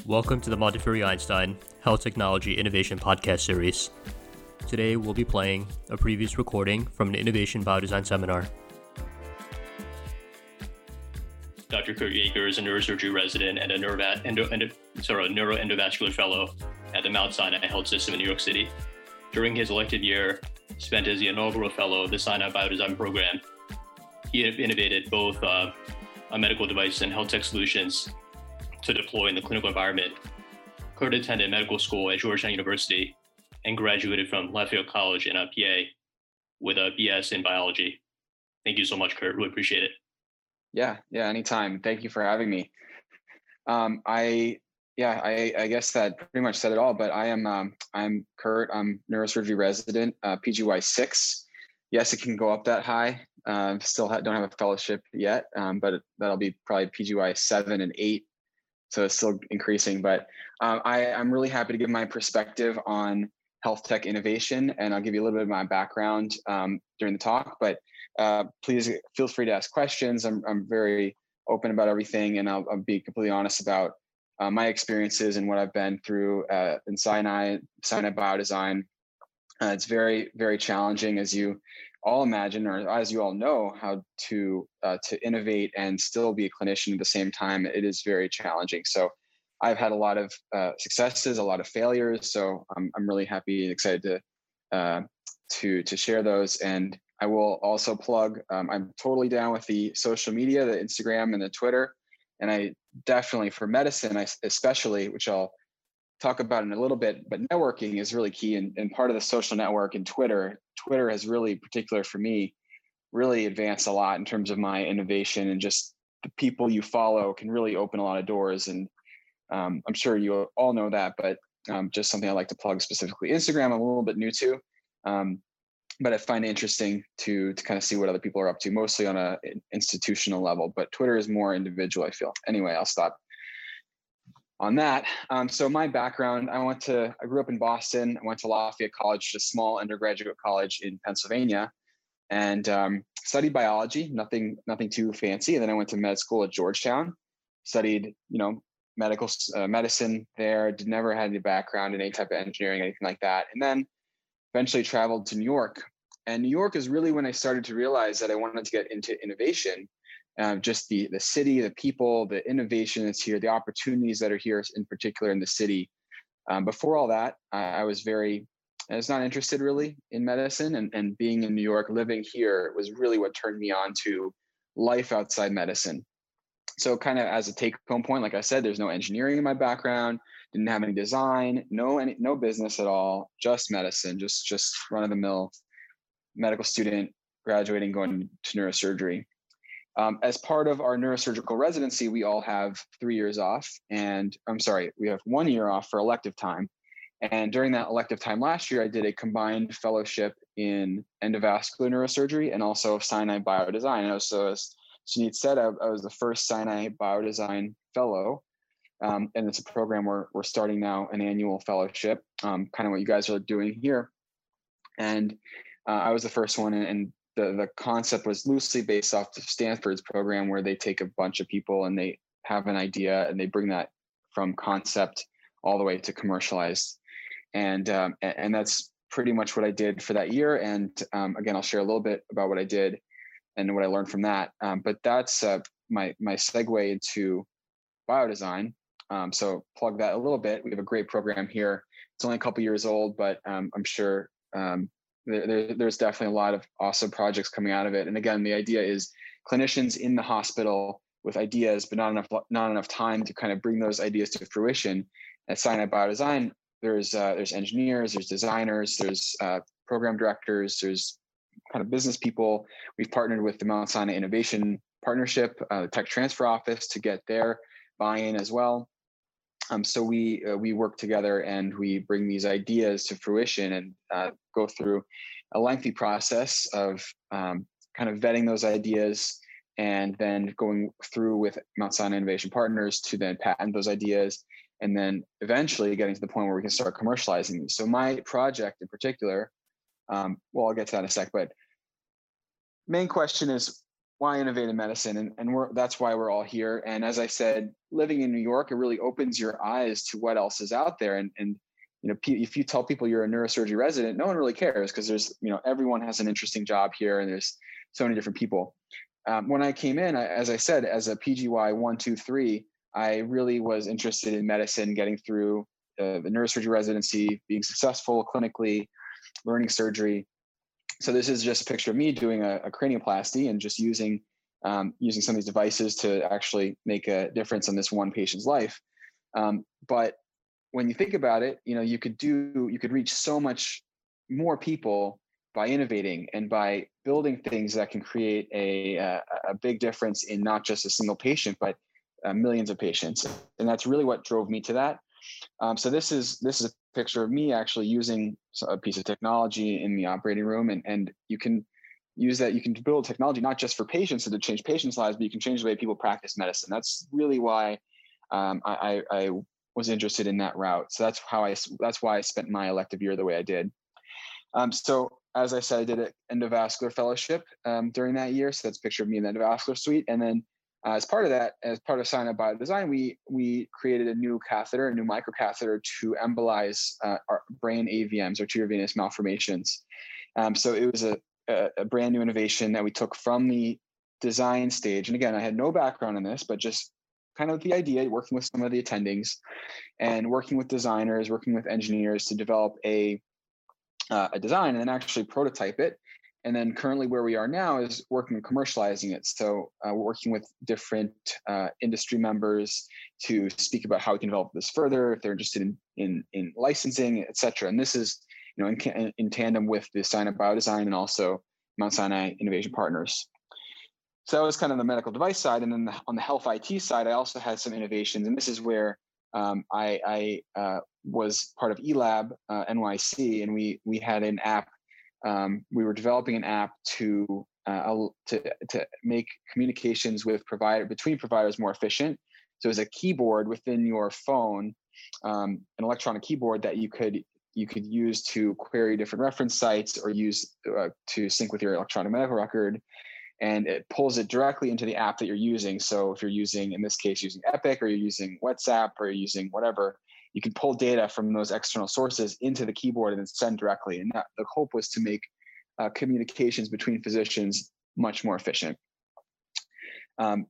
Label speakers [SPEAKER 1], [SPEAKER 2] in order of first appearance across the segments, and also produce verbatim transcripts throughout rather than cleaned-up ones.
[SPEAKER 1] Welcome to the Montefiore Einstein Health Technology Innovation Podcast Series. Today we'll be playing a previous recording from an Innovation Biodesign seminar. Doctor Kurt Yeager is a neurosurgery resident and a neurovat, endo, endo, sorry, neuroendovascular fellow at the Mount Sinai Health System in New York City. During his elective year, spent as the inaugural fellow of the Sinai Biodesign program, he innovated both uh, a medical device and health tech solutions to deploy in the clinical environment. Kurt attended medical school at Georgetown University and graduated from Lafayette College in P A with a B S in biology. Thank you so much, Kurt. Really appreciate it.
[SPEAKER 2] Yeah, yeah, anytime. Thank you for having me. Um, I, yeah, I, I guess that pretty much said it all, but I am, um, I'm Kurt, I'm neurosurgery resident, uh, P G Y six. Yes, it can go up that high. Uh, still ha- don't have a fellowship yet, um, but that'll be probably P G Y seven and eight. So it's still increasing, but uh, I, I'm really happy to give my perspective on health tech innovation, and I'll give you a little bit of my background um, during the talk, but uh, please feel free to ask questions. I'm, I'm very open about everything, and I'll, I'll be completely honest about uh, my experiences and what I've been through uh, in Sinai, Sinai Biodesign. Uh, it's very, very challenging, as you all imagine, or as you all know, how to uh, to innovate and still be a clinician at the same time. It is very challenging. So I've had a lot of uh, successes, a lot of failures. So I'm I'm really happy and excited to uh, to to share those. And I will also plug. Um, I'm totally down with the social media, the Instagram and the Twitter. And I definitely, for medicine, I especially, which I'll talk about in a little bit, but networking is really key. And, and part of the social network and Twitter, Twitter has really, particular for me, really advanced a lot in terms of my innovation, and just the people you follow can really open a lot of doors. And um, I'm sure you all know that, but um, just something I like to plug specifically. Instagram, I'm a little bit new to, um, but I find it interesting to, to kind of see what other people are up to, mostly on a institutional level, but Twitter is more individual, I feel. Anyway, I'll stop on that. Um, so my background, I went to, I grew up in Boston. I went to Lafayette College, a small undergraduate college in Pennsylvania, and um, studied biology, nothing, nothing too fancy. And then I went to med school at Georgetown, studied, you know, medical uh, medicine there, did never had any background in any type of engineering, anything like that. And then eventually traveled to New York. And New York is really when I started to realize that I wanted to get into innovation. Uh, just the the city, the people, the innovation that's here, the opportunities that are here, in particular in the city. Um, before all that, I, I was very, I was not interested really in medicine, and, and being in New York, living here was really what turned me on to life outside medicine. So kind of as a take-home point, like I said, there's no engineering in my background, didn't have any design, no any, no business at all, just medicine, just just run-of-the-mill medical student graduating, going to neurosurgery. Um, as part of our neurosurgical residency, we all have three years off, and I'm sorry, we have one year off for elective time. And during that elective time last year, I did a combined fellowship in endovascular neurosurgery and also Sinai Biodesign. And so as Sunit said, I, I was the first Sinai Biodesign fellow. Um, and it's a program where we're starting now, an annual fellowship, um, kind of what you guys are doing here. And uh, I was the first one, and, and The, the concept was loosely based off of Stanford's program, where they take a bunch of people and they have an idea and they bring that from concept all the way to commercialized. And um, and that's pretty much what I did for that year. And um, again, I'll share a little bit about what I did and what I learned from that. Um, but that's uh, my my segue into biodesign. Um, so plug that a little bit. We have a great program here. It's only a couple years old, but um, I'm sure um, There, there's definitely a lot of awesome projects coming out of it. And again, the idea is clinicians in the hospital with ideas, but not enough not enough time to kind of bring those ideas to fruition. At Sinai Biodesign, there's uh, there's engineers, there's designers, there's uh, program directors, there's kind of business people. We've partnered with the Mount Sinai Innovation Partnership, uh, the Tech Transfer Office, to get their buy-in as well. Um, so we uh, we work together and we bring these ideas to fruition, and uh, go through a lengthy process of um, kind of vetting those ideas, and then going through with Mount Sinai Innovation Partners to then patent those ideas, and then eventually getting to the point where we can start commercializing these. So my project in particular, um, well, I'll get to that in a sec, but main question is, why innovate in medicine? And, and we're, that's why we're all here. And as I said, living in New York, it really opens your eyes to what else is out there. And, and you know, if you tell people you're a neurosurgery resident, no one really cares because there's, you know, everyone has an interesting job here and there's so many different people. Um, when I came in, I, as I said, as a P G Y one, two, three, I really was interested in medicine, getting through uh, the neurosurgery residency, being successful clinically, learning surgery. So this is just a picture of me doing a, a cranioplasty and just using um, using some of these devices to actually make a difference in this one patient's life. Um, but when you think about it, you know, you could do you could reach so much more people by innovating and by building things that can create a a, a big difference in not just a single patient, but uh, millions of patients. And that's really what drove me to that. Um, so this is this is a picture of me actually using a piece of technology in the operating room, and and you can use that. You can build technology not just for patients and to change patients' lives, but you can change the way people practice medicine. That's really why um, I, I was interested in that route. So that's how I that's why I spent my elective year the way I did. Um, so as I said, I did an endovascular fellowship um, during that year. So that's a picture of me in the endovascular suite, and then Uh, as part of that, as part of Sinai Biodesign, we we created a new catheter, a new microcatheter to embolize uh, our brain A V Ms, arteriovenous malformations. Um, so it was a, a, a brand new innovation that we took from the design stage. And again, I had no background in this, but just kind of the idea, working with some of the attendings and working with designers, working with engineers to develop a uh, a design and then actually prototype it. And then currently where we are now is working on commercializing it. So uh, we're working with different uh, industry members to speak about how we can develop this further, if they're interested in in, in licensing, et cetera. And this is, you know, in, in tandem with the Sinai Biodesign and also Mount Sinai Innovation Partners. So that was kind of the medical device side. And then the, on the health I T side, I also had some innovations. And this is where um, I, I uh, was part of eLab uh, N Y C, and we we had an app. Um, we were developing an app to uh, to to make communications with provider between providers more efficient. So it's a keyboard within your phone, um, an electronic keyboard that you could you could use to query different reference sites or use uh, to sync with your electronic medical record, and it pulls it directly into the app that you're using. So if you're using, in this case, using Epic, or you're using WhatsApp, or you're using whatever, you can pull data from those external sources into the keyboard and then send directly. And that, the hope was to make uh, communications between physicians much more efficient. Um,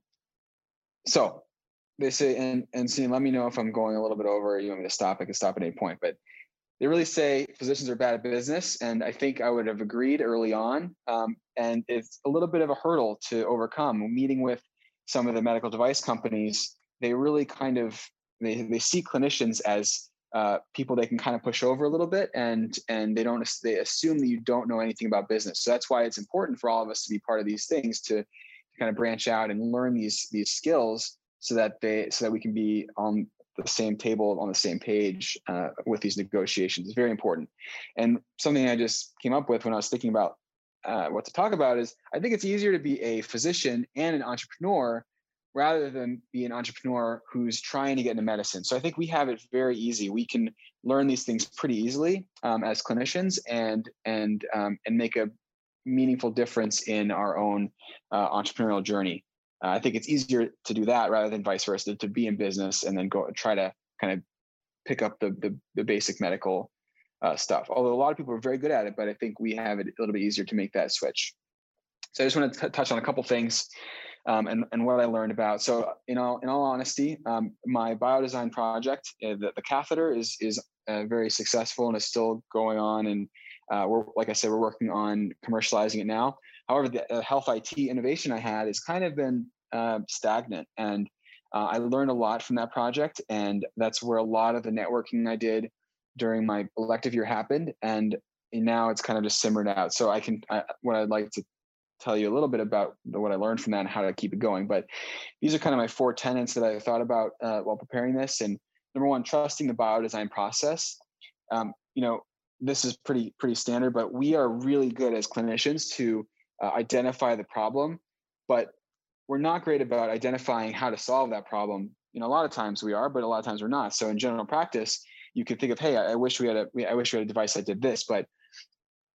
[SPEAKER 2] so they say, and, and see, let me know if I'm going a little bit over, you want me to stop, I can stop at any point, but they really say physicians are bad at business. And I think I would have agreed early on. Um, and it's a little bit of a hurdle to overcome. Meeting with some of the medical device companies, they really kind of, They they see clinicians as uh, people they can kind of push over a little bit, and and they don't they assume that you don't know anything about business. So that's why it's important for all of us to be part of these things, to, to kind of branch out and learn these these skills, so that they so that we can be on the same table, on the same page uh, with these negotiations. It's very important. And something I just came up with when I was thinking about uh, what to talk about is I think it's easier to be a physician and an entrepreneur rather than be an entrepreneur who's trying to get into medicine. So I think we have it very easy. We can learn these things pretty easily um, as clinicians and and um, and make a meaningful difference in our own uh, entrepreneurial journey. Uh, I think it's easier to do that rather than vice versa, to be in business and then go try to kind of pick up the the, the basic medical uh, stuff. Although a lot of people are very good at it, but I think we have it a little bit easier to make that switch. So I just want to t- touch on a couple things. Um, and, and what I learned about. So in all, in all honesty, um, my biodesign project, uh, the, the catheter is, is uh, very successful and is still going on. And uh, we're, like I said, we're working on commercializing it now. However, the uh, health I T innovation I had has kind of been uh, stagnant. And uh, I learned a lot from that project. And that's where a lot of the networking I did during my elective year happened. And now it's kind of just simmered out. So I can, I, what I'd like to tell you a little bit about what I learned from that and how to keep it going. But these are kind of my four tenets that I thought about uh, while preparing this. And number one, trusting the biodesign process. Um, you know, this is pretty, pretty standard, but we are really good as clinicians to uh, identify the problem, but we're not great about identifying how to solve that problem. You know, a lot of times we are, but a lot of times we're not. So in general practice, you could think of, hey, I, I wish we had a, I wish we had a device that did this, but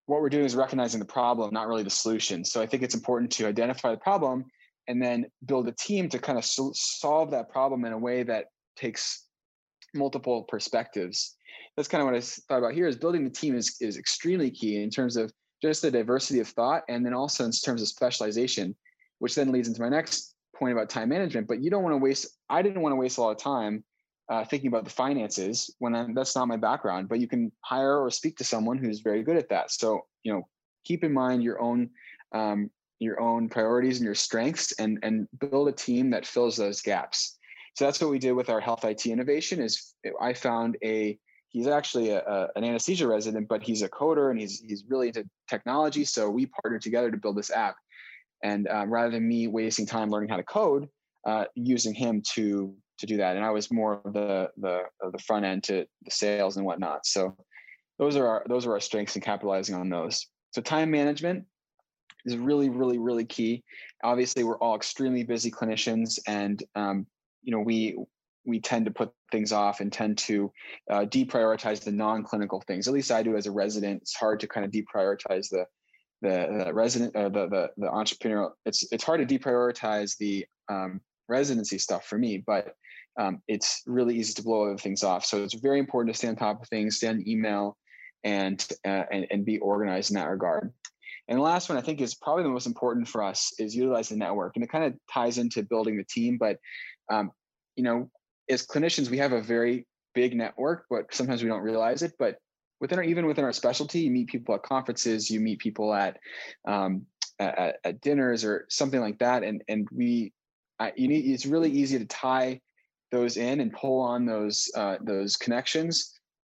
[SPEAKER 2] what we're doing is recognizing the problem, not really the solution. So I think it's important to identify the problem and then build a team to kind of so- solve that problem in a way that takes multiple perspectives. That's kind of what I thought about here is building the team is, is extremely key in terms of just the diversity of thought, and then also in terms of specialization, which then leads into my next point about time management. But you don't want to waste, I didn't want to waste a lot of time uh, thinking about the finances when I'm, that's not my background, but you can hire or speak to someone who's very good at that. So, you know, keep in mind your own, um, your own priorities and your strengths, and, and build a team that fills those gaps. So that's what we did with our health I T innovation. Is I found a, he's actually a, a, an anesthesia resident, but he's a coder and he's, he's really into technology. So we partnered together to build this app. And um, rather than me wasting time learning how to code, uh, using him to to do that, and I was more of the the of the front end to the sales and whatnot. So those are our those are our strengths and capitalizing on those. So time management is really really really key. Obviously, we're all extremely busy clinicians, and um, you know we we tend to put things off and tend to uh, deprioritize the non-clinical things. At least I do as a resident. It's hard to kind of deprioritize the the, the resident, uh, the, the, the entrepreneurial, it's, it's hard to deprioritize the um, residency stuff for me, but um, it's really easy to blow other things off. So it's very important to stay on top of things, stay on email, and, uh, and, and be organized in that regard. And the last one I think is probably the most important for us is utilize the network. And it kind of ties into building the team, but um, you know, as clinicians, we have a very big network, but sometimes we don't realize it. But within our, even within our specialty, you meet people at conferences, you meet people at um, at, at dinners or something like that, and and we, I, you need. It's really easy to tie those in and pull on those uh, those connections.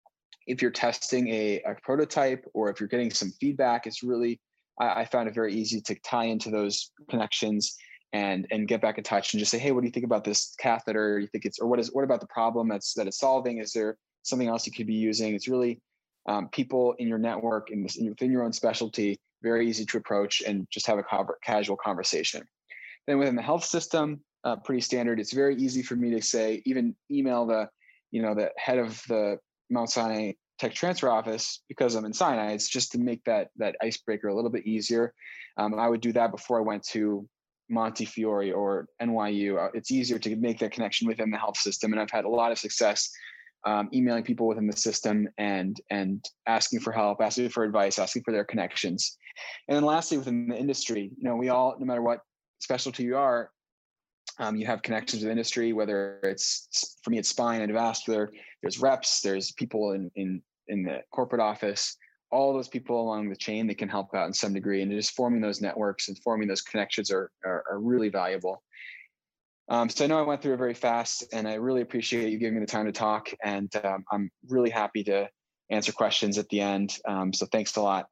[SPEAKER 2] If you're testing a, a prototype or if you're getting some feedback, it's really I, I found it very easy to tie into those connections and and get back in touch and just say, hey, what do you think about this catheter? You think it's or what is what about the problem that's that it's solving? Is there something else you could be using? It's really Um, people in your network and within your own specialty, very easy to approach and just have a co- casual conversation. Then within the health system, uh, pretty standard. It's very easy for me to say, even email the, you know, the head of the Mount Sinai Tech Transfer Office because I'm in Sinai. It's just to make that that icebreaker a little bit easier. Um, I would do that before I went to Montefiore or N Y U. It's easier to make that connection within the health system, and I've had a lot of success Um, emailing people within the system and and asking for help, asking for advice, asking for their connections. And then lastly, within the industry, you know, we all, no matter what specialty you are, um, you have connections with industry, whether it's, for me, it's spine and vascular, there's reps, there's people in, in, in the corporate office, all those people along the chain, they can help out in some degree. And just forming those networks and forming those connections are, are, are really valuable. Um, so I know I went through it very fast, and I really appreciate you giving me the time to talk. And um, I'm really happy to answer questions at the end. Um, so thanks a lot.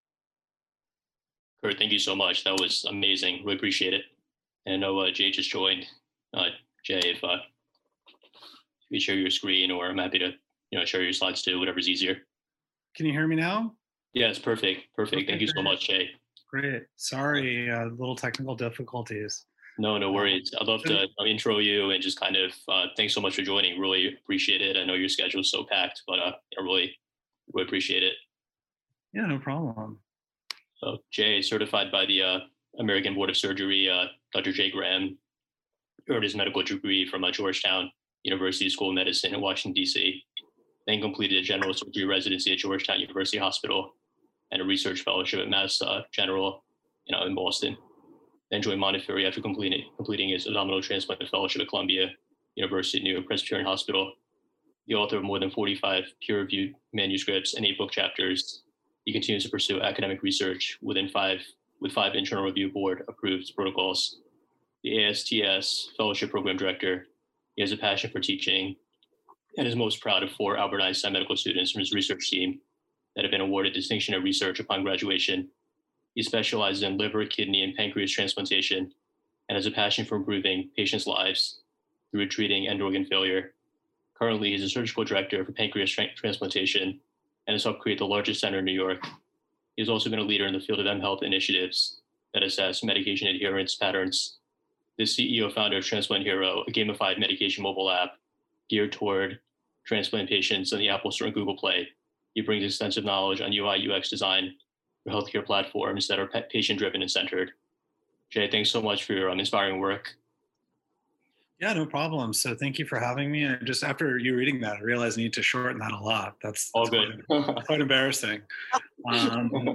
[SPEAKER 1] Kurt, thank you so much. That was amazing. We appreciate it. And I know uh, Jay just joined. Uh, Jay, if uh, you share your screen, or I'm happy to, you know, share your slides too, whatever's easier.
[SPEAKER 3] Can you hear me now?
[SPEAKER 1] Yeah, it's perfect. Perfect.
[SPEAKER 3] Okay,
[SPEAKER 1] thank you so much, Jay.
[SPEAKER 3] Great. Sorry, uh, little technical difficulties.
[SPEAKER 1] No, no worries. I'd love to intro you and just kind of uh, thanks so much for joining. Really appreciate it. I know your schedule is so packed, but uh, I really, really appreciate it.
[SPEAKER 3] Yeah, no problem.
[SPEAKER 1] So Jay is certified by the uh, American Board of Surgery. Uh, Doctor Jay Graham earned his medical degree from uh, Georgetown University School of Medicine in Washington, D C, then completed a general surgery residency at Georgetown University Hospital and a research fellowship at Mass uh, General, you know, in Boston. Then joined Montefiore after completing, completing his abdominal transplant fellowship at Columbia University New York Presbyterian Hospital. The author of more than forty-five peer-reviewed manuscripts and eight book chapters, he continues to pursue academic research within five with five internal review board approved protocols. The A S T S Fellowship Program Director, he has a passion for teaching and is most proud of four Albert Einstein medical students from his research team that have been awarded distinction of research upon graduation. He specializes in liver, kidney, and pancreas transplantation and has a passion for improving patients' lives through treating end organ failure. Currently, he's a surgical director for pancreas tra- transplantation and has helped create the largest center in New York. He has also been a leader in the field of mHealth initiatives that assess medication adherence patterns. The C E O founder of Transplant Hero, a gamified medication mobile app geared toward transplant patients on the Apple Store and Google Play. He brings extensive knowledge on U I U X design healthcare platforms that are patient-driven and centered. Jay, thanks so much for your um, inspiring work.
[SPEAKER 3] Yeah, no problem. So thank you for having me. And just after you reading that, I realized I need to shorten that a lot. That's,
[SPEAKER 1] All
[SPEAKER 3] that's
[SPEAKER 1] good.
[SPEAKER 3] quite, quite embarrassing. Um,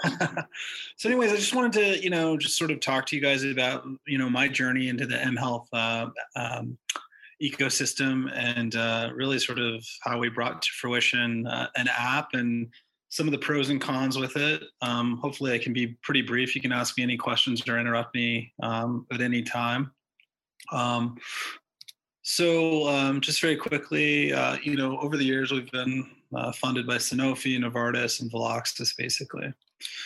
[SPEAKER 3] so anyways, I just wanted to, you know, just sort of talk to you guys about, you know, my journey into the mHealth uh, um, ecosystem and uh, really sort of how we brought to fruition uh, an app and some of the pros and cons with it. Um, hopefully I can be pretty brief. You can ask me any questions or interrupt me um, at any time. Um, so um, just very quickly, uh, you know, over the years, we've been uh, funded by Sanofi, Novartis, and Veloxis, basically.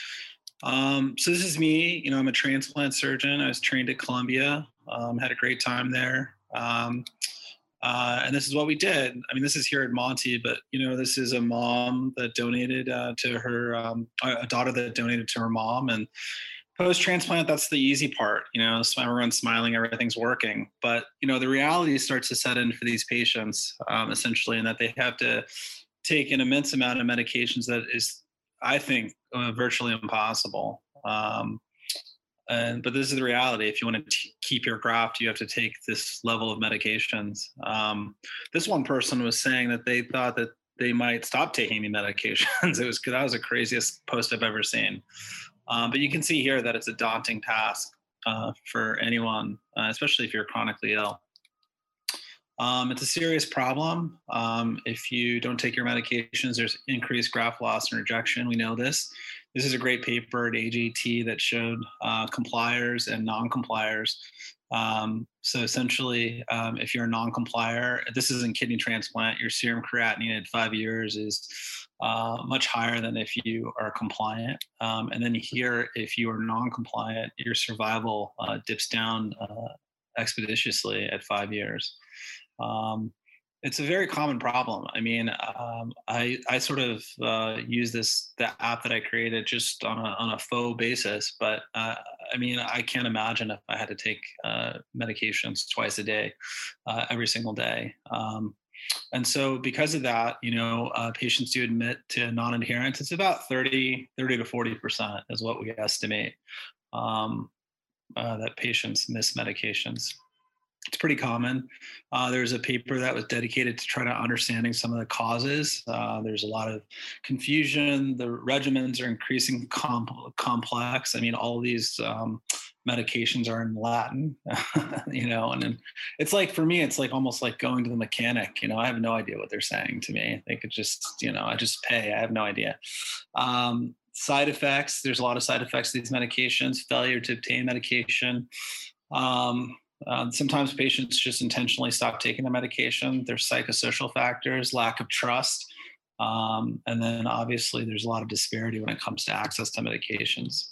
[SPEAKER 3] Um, so this is me. You know, I'm a transplant surgeon. I was trained at Columbia, um, had a great time there. Um, uh, and this is what we did. I mean, this is here at Monty, but, you know, this is a mom that donated uh, to her, um, a daughter that donated to her mom. And post-transplant, that's the easy part. You know, so everyone's smiling, everything's working. But, you know, the reality starts to set in for these patients, um, essentially, in that they have to take an immense amount of medications that is, I think, uh, virtually impossible. Um, and but this is the reality. If you want to t- keep your graft, you have to take this level of medications. Um, this one person was saying that they thought that they might stop taking the medications. It was that was the craziest post I've ever seen. Um, but you can see here that it's a daunting task uh, for anyone, uh, especially if you're chronically ill. Um, it's a serious problem. Um, if you don't take your medications, there's increased graft loss and rejection. We know this. This is a great paper at A J T that showed uh, compliers and non-compliers. Um, so essentially, um, if you're a non-complier, this is in kidney transplant, your serum creatinine at five years is uh, much higher than if you are compliant. Um, and then here, if you are non-compliant, your survival uh, dips down uh, expeditiously at five years. Um, it's a very common problem. I mean, um, I I sort of uh, use this the app that I created just on a on a faux basis, but uh, I mean, I can't imagine if I had to take uh, medications twice a day, uh, every single day. Um, and so because of that, you know, uh, patients do admit to non-adherence. It's about thirty, thirty to forty percent is what we estimate um, uh, that patients miss medications. It's pretty common. Uh, there's a paper that was dedicated to try to understanding some of the causes. Uh, there's a lot of confusion. The regimens are increasing com- complex. I mean, all of these um, medications are in Latin, you know, and then it's like, for me, it's like almost like going to the mechanic. You know, I have no idea what they're saying to me. They could just, you know, I just pay. I have no idea. Um, side effects. There's a lot of side effects to these medications. Failure to obtain medication. Um, Uh, sometimes patients just intentionally stop taking the medication. There's psychosocial factors, lack of trust. Um, and then obviously there's a lot of disparity when it comes to access to medications.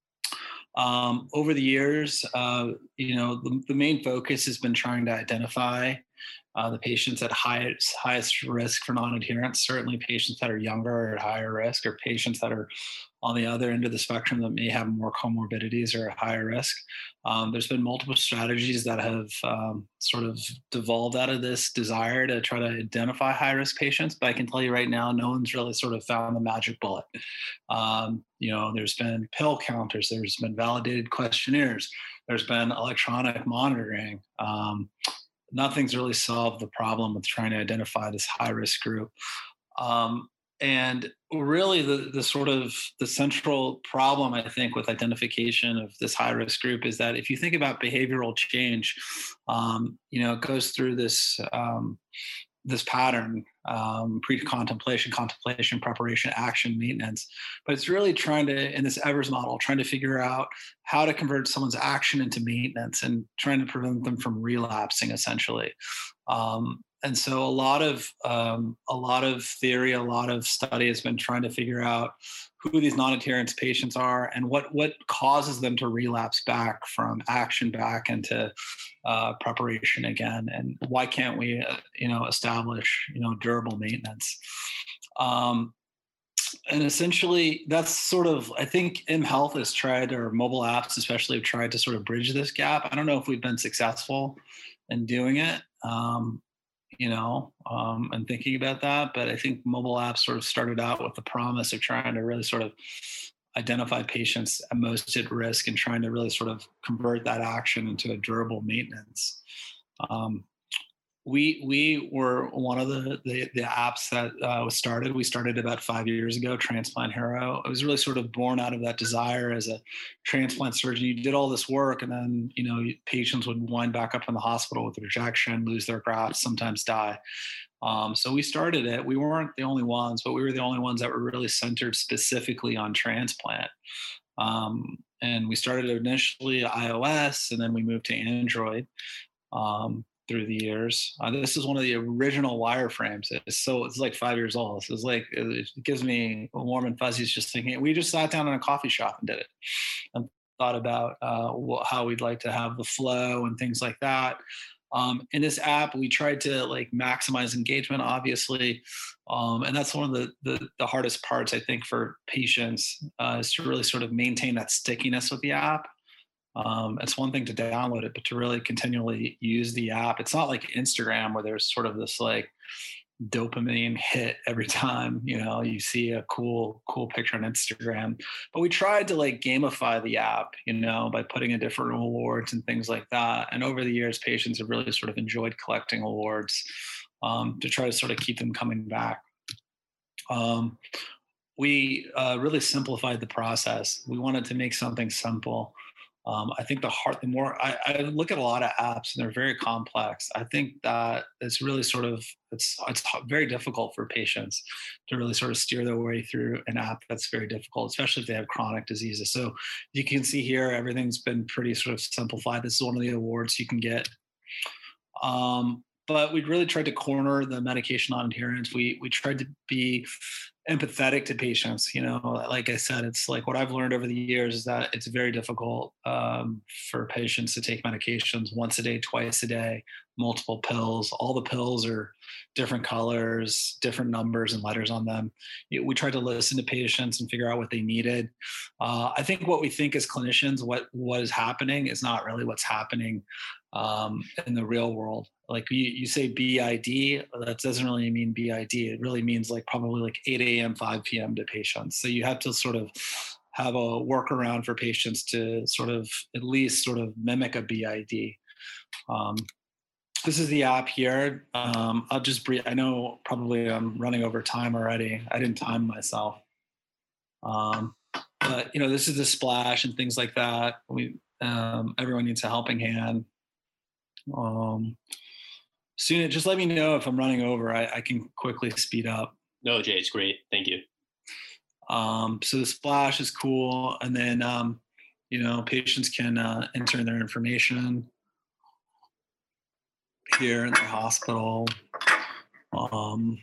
[SPEAKER 3] Um, over the years, uh, you know, the, the main focus has been trying to identify uh, the patients at highest, highest risk for non-adherence. Certainly patients that are younger are at higher risk, or patients that are on the other end of the spectrum that may have more comorbidities are at higher risk. Um, there's been multiple strategies that have um, sort of devolved out of this desire to try to identify high-risk patients, but I can tell you right now, no one's really sort of found the magic bullet. Um, you know, there's been pill counters, there's been validated questionnaires, there's been electronic monitoring. Um, nothing's really solved the problem with trying to identify this high-risk group. Um, And really the, the sort of the central problem, I think, with identification of this high risk group is that if you think about behavioral change, um, you know, it goes through this, um, this pattern, um, pre-contemplation, contemplation, preparation, action, maintenance. But it's really trying to, in this Evers model, trying to figure out how to convert someone's action into maintenance and trying to prevent them from relapsing, essentially. Um, and so a lot of um, a lot of theory, a lot of study has been trying to figure out who these non-adherence patients are and what what causes them to relapse back from action back into uh, preparation again, and why can't we, uh, you know, establish, you know, durable maintenance? Um, and essentially, that's sort of, I think mHealth has tried, or mobile apps especially, have tried to sort of bridge this gap. I don't know if we've been successful in doing it. Um, you know, um, and thinking about that. But I think mobile apps sort of started out with the promise of trying to really sort of identify patients at most at risk and trying to really sort of convert that action into a durable maintenance. Um, we we were one of the the, the apps that uh, was started. We started about five years ago, Transplant Hero. It was really sort of born out of that desire as a transplant surgeon. You did all this work, and then you know patients would wind back up in the hospital with rejection, lose their grafts, sometimes die. Um, so we started it. We weren't the only ones, but we were the only ones that were really centered specifically on transplant. Um, and we started initially iOS, and then we moved to Android um, through the years. Uh, this is one of the original wireframes. It's so it's like five years old. So it's like it gives me warm and fuzzies just thinking. We just sat down in a coffee shop and did it, and thought about uh, how we'd like to have the flow and things like that. Um, in this app, we tried to like maximize engagement, obviously, um, and that's one of the, the the hardest parts I think for patients uh, is to really sort of maintain that stickiness with the app. Um, it's one thing to download it, but to really continually use the app. It's not like Instagram where there's sort of this like dopamine hit every time you know you see a cool cool picture on Instagram. But we tried to like gamify the app, you know, by putting in different awards and things like that. And over the years, patients have really sort of enjoyed collecting awards um, to try to sort of keep them coming back. Um, we uh, really simplified the process. We wanted to make something simple. Um, I think the hard, the more I, I look at a lot of apps and they're very complex. I think that it's really sort of it's it's very difficult for patients to really sort of steer their way through an app that's very difficult, especially if they have chronic diseases. So you can see here everything's been pretty sort of simplified. This is one of the awards you can get. Um, but we really tried to corner the medication non-adherence. We we tried to be empathetic to patients. You know, like I said, it's like what I've learned over the years is that it's very difficult um, for patients to take medications once a day, twice a day, multiple pills. All the pills are different colors, different numbers and letters on them. We tried to listen to patients and figure out what they needed. Uh, I think what we think as clinicians, what what is happening is not really what's happening um, in the real world. Like you, you say B I D, that doesn't really mean B I D. It really means like probably like eight a.m., five p.m. to patients. So you have to sort of have a workaround for patients to sort of at least sort of mimic a B I D. Um, this is the app here. Um, I'll just brief. I know probably I'm running over time already. I didn't time myself. Um, but you know, this is the splash and things like that. We um, everyone needs a helping hand. Um, soon, just let me know if I'm running over. I, I can quickly speed up.
[SPEAKER 1] No, Jay, it's great. Thank you.
[SPEAKER 3] Um, so the splash is cool, and then um, you know, patients can uh, enter their information here in the hospital. Um,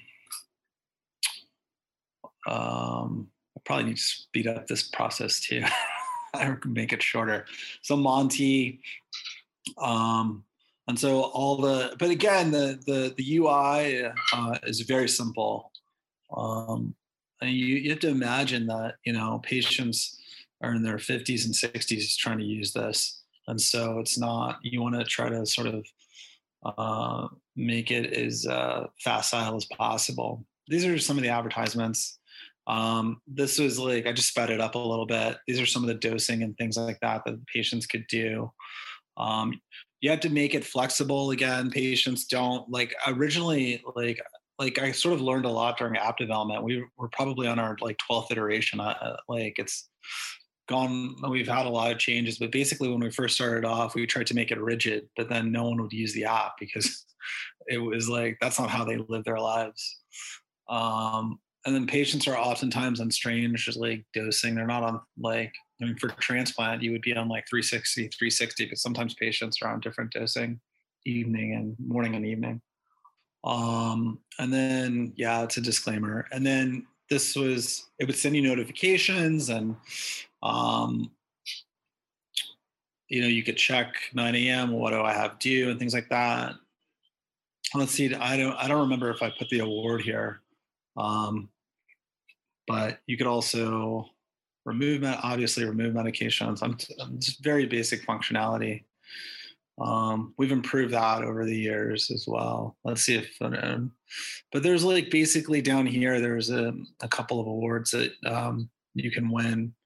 [SPEAKER 3] um, I probably need to speed up this process too. I can make it shorter. So Monty. Um, And so all the, but again, the the the U I uh, is very simple. Um, and you, you have to imagine that, you know, patients are in their fifties and sixties trying to use this. And so it's not, you want to try to sort of uh, make it as uh, facile as possible. These are some of the advertisements. Um, this was like, I just sped it up a little bit. These are some of the dosing and things like that that the patients could do. Um, you have to make it flexible. Again, patients don't like originally, like, like I sort of learned a lot during app development. We were probably on our like twelfth iteration. Uh, like it's gone, we've had a lot of changes, but basically when we first started off, we tried to make it rigid, but then no one would use the app because it was like, that's not how they live their lives. Um, and then patients are oftentimes on strange like dosing. They're not on like, I mean, for transplant, you would be on like three sixty, three sixty, but sometimes patients are on different dosing, evening and morning and evening. Um, and then, yeah, it's a disclaimer. And then this was, it would send you notifications and, um, you know, you could check nine a.m. What do I have due and things like that. Let's see. I don't, I don't remember if I put the award here. Um, but you could also remove, obviously remove medications. I'm, I'm just very basic functionality. Um, we've improved that over the years as well. Let's see if, um, but there's like basically down here, there's a, a couple of awards that um, you can win.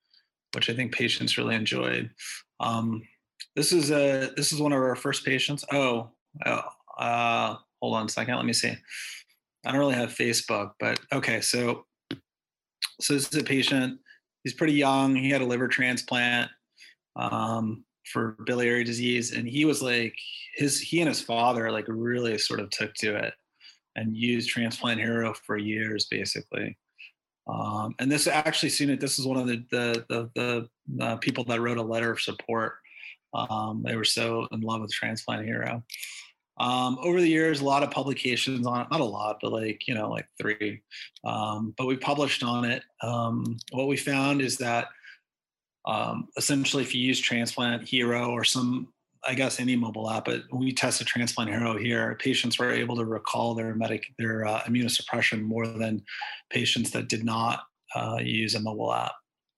[SPEAKER 3] which I think patients really enjoyed. Um, this is a this is one of our first patients. Oh, oh uh, hold on a second. Let me see. I don't really have Facebook, but okay. So, so this is a patient. He's pretty young. He had a liver transplant um, for biliary disease, and he was like his he and his father like really sort of took to it and used Transplant Hero for years, basically. Um, and this actually seen it. This is one of the the the, the uh, people that wrote a letter of support. Um, they were so in love with Transplant Hero. Um, over the years, a lot of publications on it, not a lot, but like, you know, like three, um, but we published on it. Um, what we found is that um, essentially if you use Transplant Hero or some, I guess any mobile app, but we tested Transplant Hero here, patients were able to recall their medic, their uh, immunosuppression more than patients that did not uh, use a mobile app.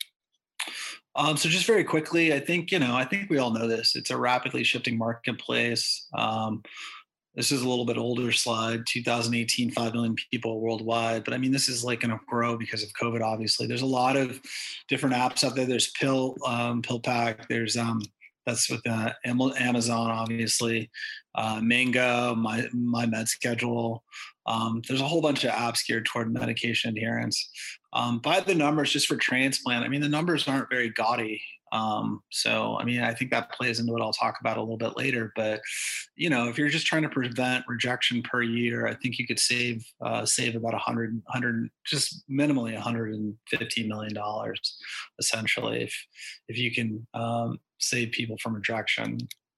[SPEAKER 3] Um, so just very quickly, I think, you know, I think we all know this. It's a rapidly shifting marketplace. Um, this is a little bit older slide, two thousand eighteen, five million people worldwide. But I mean, this is like going to grow because of COVID, obviously. There's a lot of different apps out there. There's Pill, um, PillPack. There's, um, that's with uh, Amazon, obviously. Uh, Mango, My, My Med Schedule. Um, there's a whole bunch of apps geared toward medication adherence. Um, by the numbers, just for transplant, I mean, the numbers aren't very gaudy. Um, so, I mean, I think that plays into what I'll talk about a little bit later. But, you know, if you're just trying to prevent rejection per year, I think you could save uh, save about one hundred, one hundred, just minimally one hundred fifty million dollars, essentially, if if you can um, save people from rejection.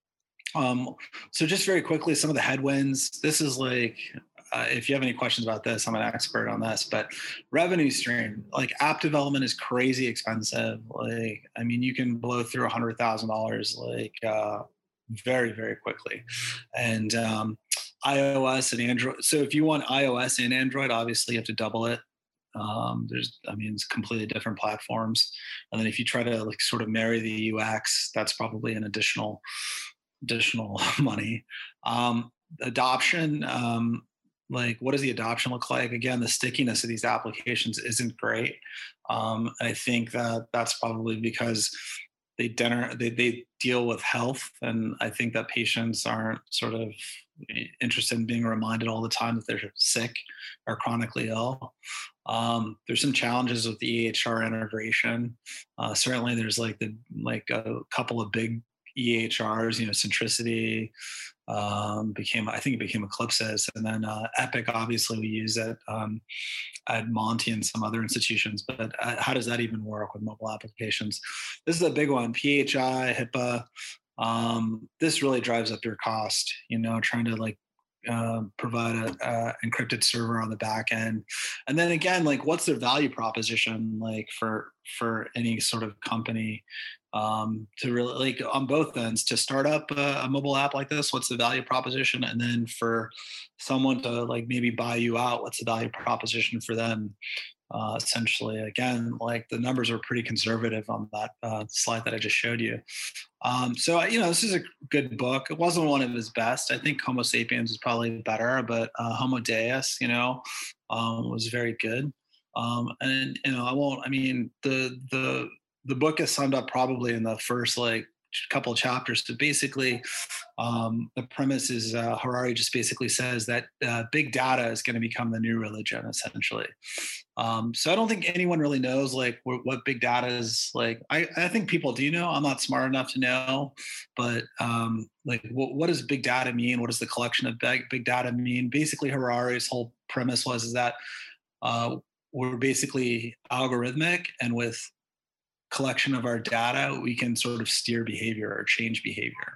[SPEAKER 3] Um, so just very quickly, some of the headwinds. This is like, uh, if you have any questions about this, I'm an expert on this, but revenue stream, like app development is crazy expensive. Like, I mean, you can blow through a hundred thousand dollars, like, uh, very, very quickly. And, um, iOS and Android. So if you want iOS and Android, obviously you have to double it. Um, there's, I mean, it's completely different platforms. And then if you try to like sort of marry the U X, that's probably an additional, additional money. Um, adoption, um, like what does the adoption look like? Again, the stickiness of these applications isn't great. Um, I think that that's probably because they, gener- they they deal with health, and I think that patients aren't sort of interested in being reminded all the time that they're sick or chronically ill. Um, there's some challenges with the E H R integration. Uh, certainly, there's like the like a couple of big E H Rs, you know, Centricity um, became, I think it became Eclipsys, and then uh, Epic, obviously we use it um, at Monty and some other institutions, but uh, how does that even work with mobile applications? This is a big one, P H I, HIPAA. Um, this really drives up your cost, you know, trying to like uh, provide a, a encrypted server on the back end. And then again, like what's their value proposition like for, for any sort of company um, to really like on both ends to start up a, a mobile app like this? What's the value proposition? And then for someone to like maybe buy you out, what's the value proposition for them? Uh, essentially, again, like the numbers are pretty conservative on that uh, slide that I just showed you. Um, so, you know, this is a good book. It wasn't one of his best. I think Homo Sapiens is probably better, but uh, Homo Deus, you know, um, was very good. Um, and, you know, I won't, I mean, the, the, the book is summed up probably in the first, like, couple of chapters. So basically, um, the premise is uh, Harari just basically says that uh, big data is going to become the new religion, essentially. Um, so I don't think anyone really knows like what, what big data is like. I, I think people do know. I'm not smart enough to know, but um, like what, what does big data mean? What does the collection of big, big data mean? Basically, Harari's whole premise was is that uh, we're basically algorithmic, and with collection of our data, we can sort of steer behavior or change behavior.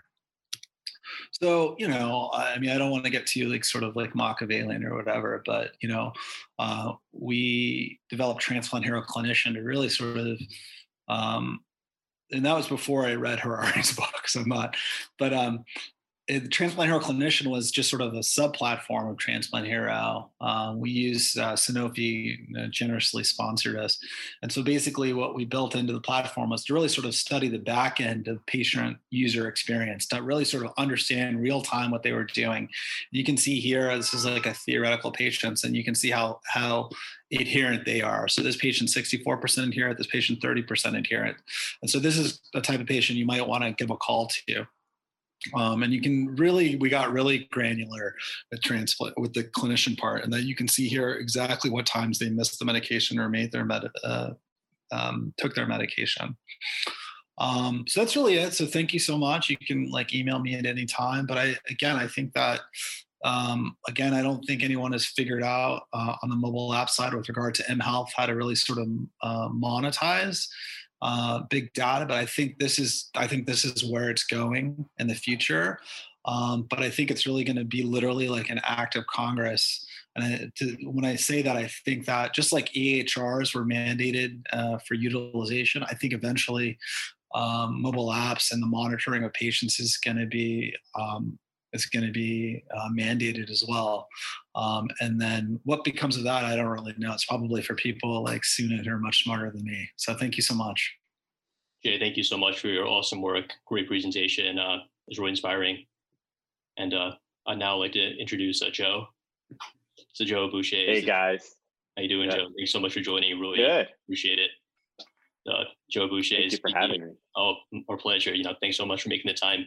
[SPEAKER 3] So, you know, I mean, I don't want to get too like sort of like Machiavellian or whatever, but, you know, uh, we developed Transplant Hero Clinician to really sort of, um, and that was before I read Harari's book, so I'm not, but um, it, Transplant Hero Clinician was just sort of a sub-platform of Transplant Hero. Uh, we use uh, Sanofi you know, generously sponsored us. And so basically what we built into the platform was to really sort of study the back end of patient user experience, to really sort of understand real time what they were doing. You can see here, this is like a theoretical patients, and you can see how, how adherent they are. So this patient sixty-four percent adherent, this patient thirty percent adherent. And so this is a type of patient you might want to give a call to. Um, and you can really, we got really granular with transplant with the clinician part, and that you can see here exactly what times they missed the medication or made their med, uh, um, took their medication. Um, so that's really it. So thank you so much. You can like email me at any time. But I, again, I think that, um, again, I don't think anyone has figured out uh, on the mobile app side with regard to mHealth how to really sort of uh, monetize uh, big data, but I think this is I think this is where it's going in the future. Um, but I think it's really going to be literally like an act of Congress. And I, to, when I say that, I think that just like E H Rs were mandated uh, for utilization, I think eventually um, mobile apps and the monitoring of patients is going to be um, is going to be uh, mandated as well. Um, and then what becomes of that, I don't really know. It's probably for people like Sunit who are much smarter than me. So thank you so much.
[SPEAKER 1] Jay, thank you so much for your awesome work. Great presentation. Uh, it was really inspiring. And uh, I'd now like to introduce uh, Joe. So Joe Boucher.
[SPEAKER 4] Hey guys.
[SPEAKER 1] How you doing,
[SPEAKER 4] yeah.
[SPEAKER 1] Joe? Thank you so much for joining. Really
[SPEAKER 4] Good.
[SPEAKER 1] Appreciate it. Uh, Joe Boucher.
[SPEAKER 4] Thank you for having me.
[SPEAKER 1] Oh, our pleasure. You know, thanks so much for making the time.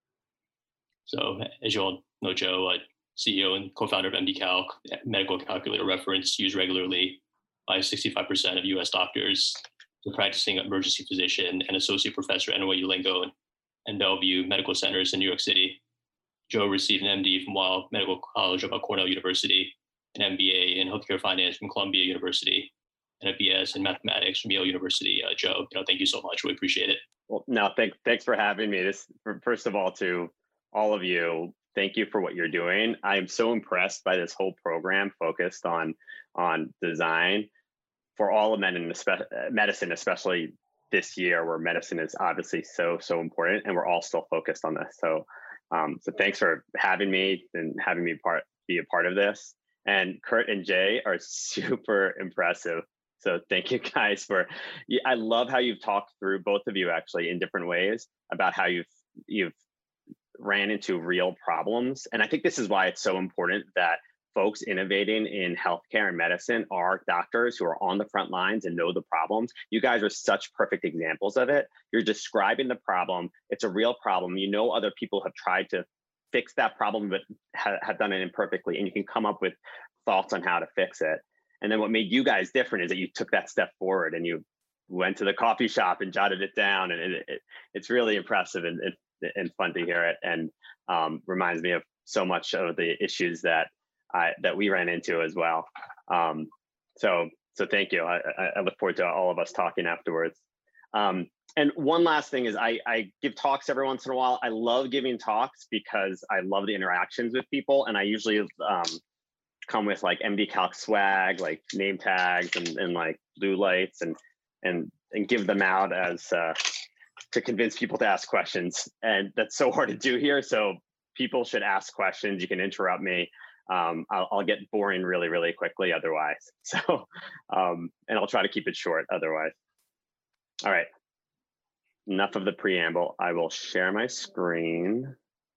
[SPEAKER 1] So as you all know, Joe, uh, C E O and co-founder of MDCalc, medical calculator reference used regularly by sixty-five percent of U S doctors, the practicing emergency physician and associate professor at N Y U Langone and Bellevue Medical Centers in New York City. Joe received an M D from Weill Medical College of Cornell University, an M B A in healthcare finance from Columbia University, and a B S in mathematics from Yale University. Uh, Joe, you know, thank you so much. We appreciate it.
[SPEAKER 4] Well, no, thanks, thanks for having me. This, first of all, to all of you, thank you for what you're doing. I'm so impressed by this whole program focused on, on design for all of medicine, especially this year where medicine is obviously so, so important, and we're all still focused on this. So, um, so thanks for having me and having me part be a part of this. And Kurt and Jay are super impressive. So thank you guys for, I love how you've talked through, both of you actually, in different ways about how you've, you've ran into real problems. And I think this is why it's so important that folks innovating in healthcare and medicine are doctors who are on the front lines and know the problems. You guys are such perfect examples of it. You're describing the problem. It's a real problem. You know, other people have tried to fix that problem, but ha- have done it imperfectly. And you can come up with thoughts on how to fix it. And then what made you guys different is that you took that step forward and you went to the coffee shop and jotted it down. And it, it, it's really impressive and, and, and fun to hear it. And um, reminds me of so much of the issues that I, that we ran into as well. Um, so, so thank you. I, I look forward to all of us talking afterwards. Um, and one last thing is I, I give talks every once in a while. I love giving talks because I love the interactions with people. And I usually um, come with like MDCalc swag, like name tags and, and like blue lights and, and, and give them out as uh, to convince people to ask questions. And that's so hard to do here. So people should ask questions. You can interrupt me. Um, I'll, I'll get boring really, really quickly otherwise. So, um, and I'll try to keep it short otherwise. All right. Enough of the preamble. I will share my screen.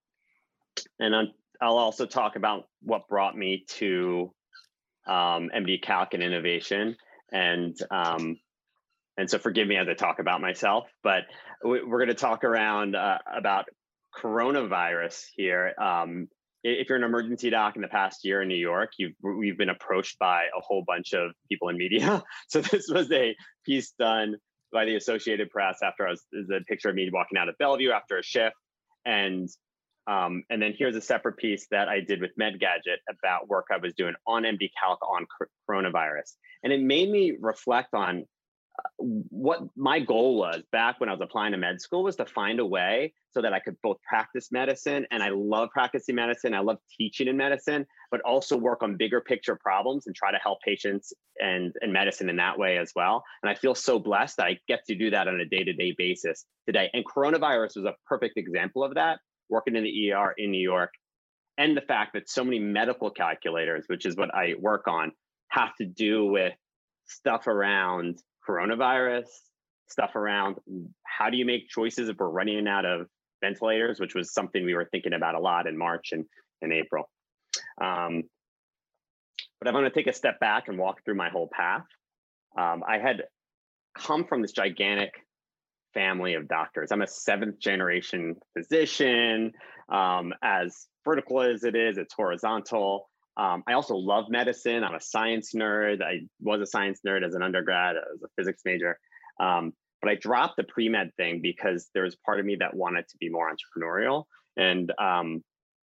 [SPEAKER 4] And I'm, I'll also talk about what brought me to um, MDCalc and innovation. And, um, and so forgive me as I talk about myself, but we're going to talk around uh, about coronavirus here. Um, If you're an emergency doc in the past year in New York, you've we've been approached by a whole bunch of people in media. So this was a piece done by the Associated Press after I was, there's a picture of me walking out of Bellevue after a shift. And um, and then here's a separate piece that I did with MedGadget about work I was doing on MDCalc on coronavirus. And it made me reflect on what my goal was back when I was applying to med school was to find a way so that I could both practice medicine, and I love practicing medicine, I love teaching in medicine, but also work on bigger picture problems and try to help patients and, and medicine in that way as well. And I feel so blessed that I get to do that on a day-to-day basis today. And coronavirus was a perfect example of that. working in the E R in New York, and the fact that so many medical calculators, which is what I work on, have to do with stuff around coronavirus, stuff around how do you make choices if we're running out of ventilators, which was something we were thinking about a lot in March and, and April. Um, but I'm going to take a step back and walk through my whole path. Um, I had come from this gigantic family of doctors. I'm a seventh generation physician. Um, as vertical as it is, it's horizontal. Um, I also love medicine. I'm a science nerd. I was a science nerd as an undergrad, as a physics major. Um, but I dropped the pre-med thing because there was part of me that wanted to be more entrepreneurial. And um,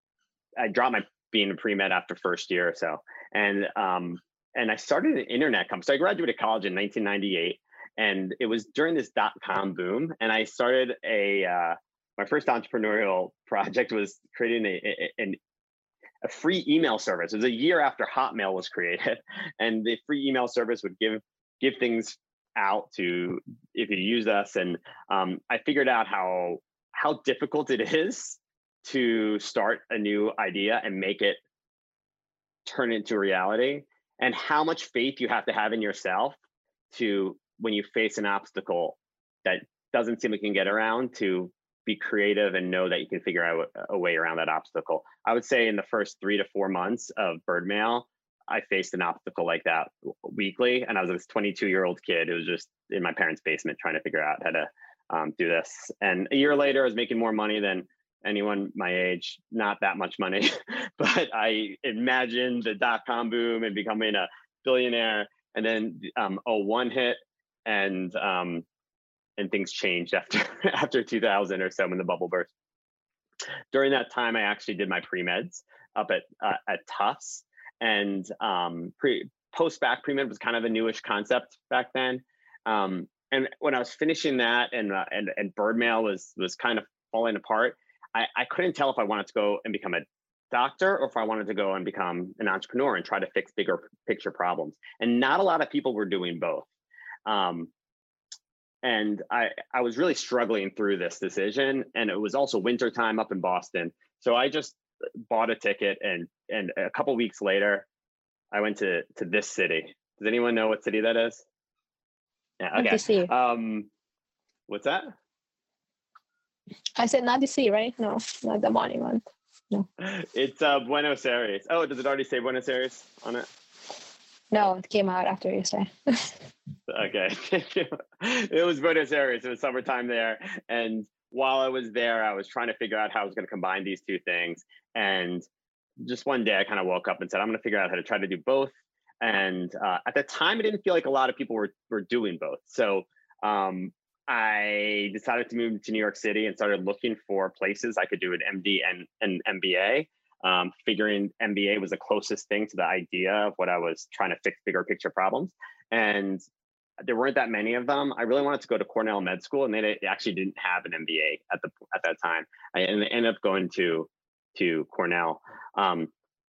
[SPEAKER 4] I dropped my being a pre-med after first year or so. And um, and I started an internet company. So I graduated college in nineteen ninety-eight. And it was during this dot-com boom. And I started a, uh, my first entrepreneurial project was creating a, a, a, a free email service. It was a year after Hotmail was created. And the free email service would give give things out to, if you use us. And um, I figured out how how difficult it is to start a new idea and make it turn into reality, and how much faith you have to have in yourself to, when you face an obstacle that doesn't seem like you can get around, to be creative and know that you can figure out a way around that obstacle. I would say in the first three to four months of Birdmail, I faced an obstacle like that weekly. And I was this twenty-two year old kid who was just in my parents' basement trying to figure out how to um, do this. And a year later, I was making more money than anyone my age, not that much money, but I imagined the dot-com boom and becoming a billionaire. And then um, oh one hit, and um, and things changed after after two thousand or so when the bubble burst. During that time, I actually did my pre-meds up at uh, at Tufts, and um, pre post-bac pre-med was kind of a newish concept back then. Um, and when I was finishing that, and uh, and and Birdmail was was kind of falling apart, I, I couldn't tell if I wanted to go and become a doctor or if I wanted to go and become an entrepreneur and try to fix bigger picture problems. And not a lot of people were doing both. Um, and I, I was really struggling through this decision, and it was also wintertime up in Boston. So I just bought a ticket, and and a couple weeks later, I went to to this city. Does anyone know what city that is? Yeah, okay.
[SPEAKER 5] D C.
[SPEAKER 4] Um, what's that?
[SPEAKER 5] I said not D C, right? No, not the morning one. No.
[SPEAKER 4] It's uh, Buenos Aires. Oh, does it already say Buenos Aires on it?
[SPEAKER 5] No, it came out after you say.
[SPEAKER 4] Okay. It was Buenos Aires. It was summertime there. And while I was there, I was trying to figure out how I was going to combine these two things. And just one day I kind of woke up and said, I'm going to figure out how to try to do both. And uh, at the time, it didn't feel like a lot of people were, were doing both. So um, I decided to move to New York City and started looking for places I could do an M D and an M B A. Um, figuring M B A was the closest thing to the idea of what I was trying to fix bigger picture problems. And there weren't that many of them. I really wanted to go to Cornell Med School, and they actually didn't have an M B A at the at that time. I ended up going to to Cornell um,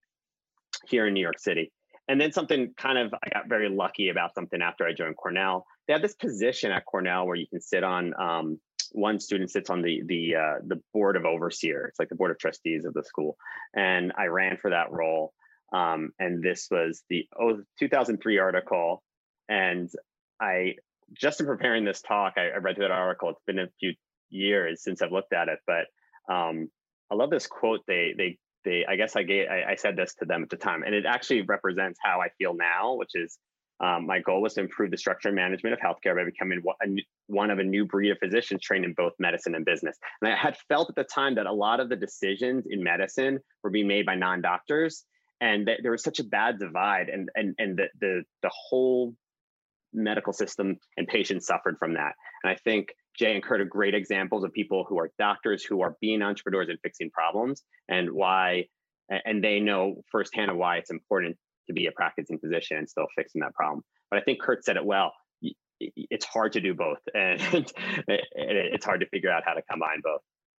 [SPEAKER 4] here in New York City. And then something kind of, I got very lucky about something after I joined Cornell. They have this position at Cornell where you can sit on, um, one student sits on the the uh, the board of overseer. It's like the board of trustees of the school. And I ran for that role. Um, and this was the oh, two thousand three article. And I, just in preparing this talk, I, I read through that article. It's been a few years since I've looked at it, but um, I love this quote. They, they, they, I guess I gave, I, I said this to them at the time, and it actually represents how I feel now, which is um, my goal was to improve the structure and management of healthcare by becoming one of a new breed of physicians trained in both medicine and business. And I had felt at the time that a lot of the decisions in medicine were being made by non-doctors, and that there was such a bad divide, and and and the the the whole medical system and patients suffered from that. And I think Jay and Kurt are great examples of people who are doctors who are being entrepreneurs and fixing problems, and why, and they know firsthand of why it's important to be a practicing physician and still fixing that problem. But I think Kurt said it well. It's hard to do both, and it's hard to figure out how to combine both.